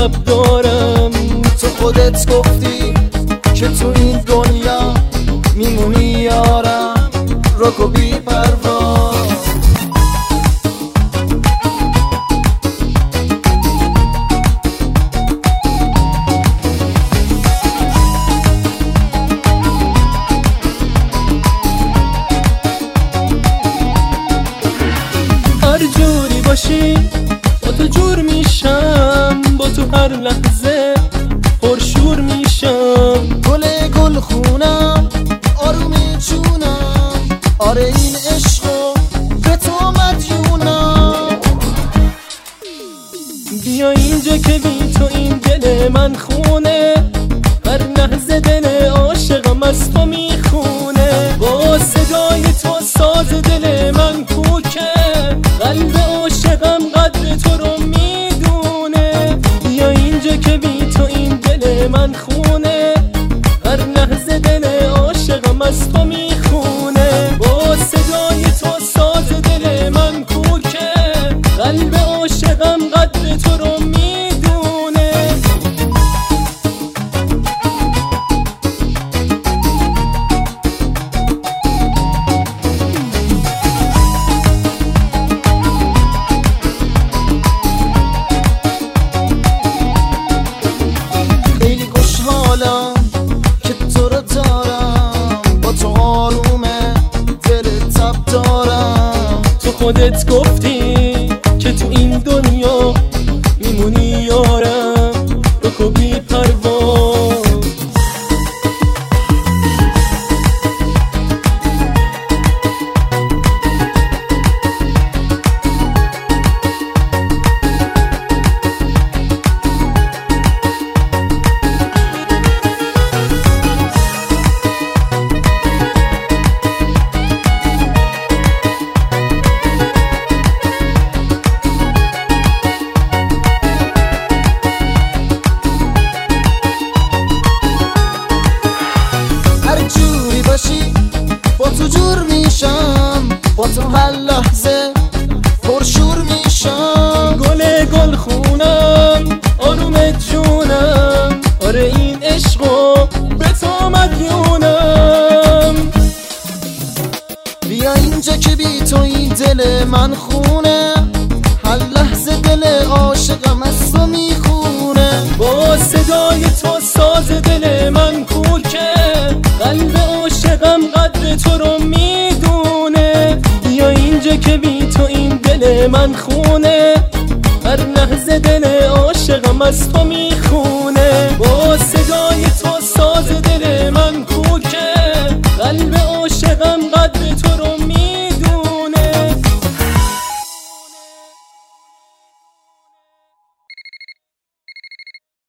تب دارم. تو خودت گفتی که تو این دنیا میمونی یارم، رک و بی پروا. هر جوری باشی با تو جور میشم، با تو هر لحظه پرشور میشم. گل خونم آرومی جونم، آره این عشقو به تو مدیونم. بیا اینجا که بی تو این دل من خونه، هر لحظه دل عاشقم از تو میخونه. با صدای تو ساز دل من کوکه، قلب عاشقم قدر تو رو میدونه. بیا اینجا که بی تو این دل من خونه، هر لحظه دل عاشقم از تو میخونه. با صدای تو ساز دل من کوکه، قلب عاشقم قدر تو رو میدونه. خیلی خوشحالم که تو رو دارم، با تو آرومه دل تب دارم. تو خودت گفتی که تو این دنیا میمونی یارم، رک و بی پروا. با تو جور میشم، با تو هر لحظه پرشور میشم. گل خونم آرومت جونم، آره این عشقو به تو مدیونم. بیا اینجا که بی تو این دل من خونه، هر لحظه دل عاشقم از تو میخونه. با صدای تو ساز دل من کوکه، قلب عاشقم قدر تو رو میدونه. بیا اینجا که بی تو این دل من خونه، هر لحظه دل عاشقم از تو میخونه.